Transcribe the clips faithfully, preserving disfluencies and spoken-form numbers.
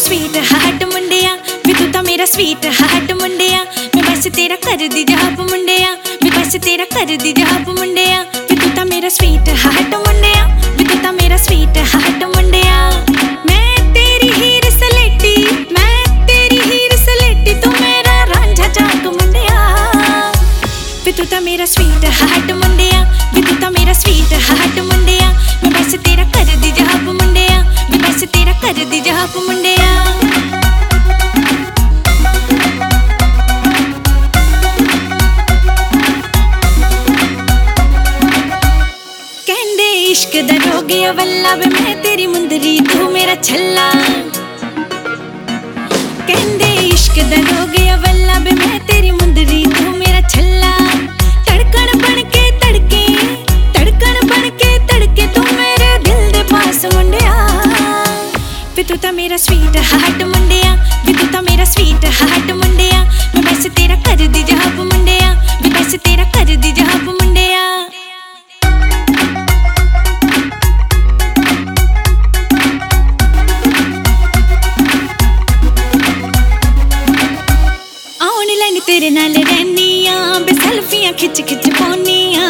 sweet heart मुंडिया वे तू तां मेरा स्वीट हार्ट मुंडिया मैं बस तेरा कर दी जाप मुंडिया मैं बस तेरा कर दी जाप मुंडिया वे तू तां मेरा स्वीट हार्ट मुंडिया वे तू तां मेरा स्वीट हार्ट मुंडिया मैं तेरी हीर सलेटी मैं तेरी हीर सलेटी तू मेरा रांझा चाक मुंडिया वे तू तां मेरा स्वीट हार्ट मुंडिया वे तू तां मेरा स्वीट हार्ट मुंडिया मैं बस तेरा कर दी जाप मुंडिया मैं बस तेरा कर दी जाप मुंडिया कहंदे इश्क दा रोगिया वल्ला वे मैं तेरी मुंदरी तू मेरा छल्ला कहंदे इश्क दा रोगिया वल्ला वे मैं तेरी मुंदरी तू मेरा छल्ला धड़कन बन के तड़के धड़कन बन के तड़के तू मेरे दिल दे पास मुंडिया वे तू तां मेरा स्वीट हार्ट मुंडिया वे तू तां मेरा स्वीट हार्ट मुंडिया मैं बस तेरा कर दी जाप मुंडिया मैं बस तेरा कर दी जाप मुंडिया ऑनलाइन तेरे नाल रहनिया बे सेल्फियां खिच खिच पाउनिया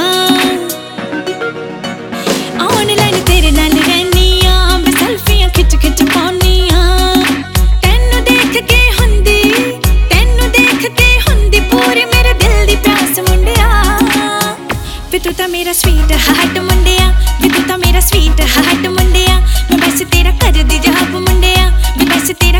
ऑनलाइन तेरे नाल रहनिया बे सेल्फियां खिच खिच पाउनिया तैनू देख के हुंदी तैनू देख के हुंदी पूरे मेरे दिल दी प्यास मुंडिया वे तू तां मेरा स्वीट हार्ट मुंडिया वे तू तां मेरा स्वीट हार्ट मुंडिया मैं बस तेरा कर दी जाप मुंडिया मैं बस तेरा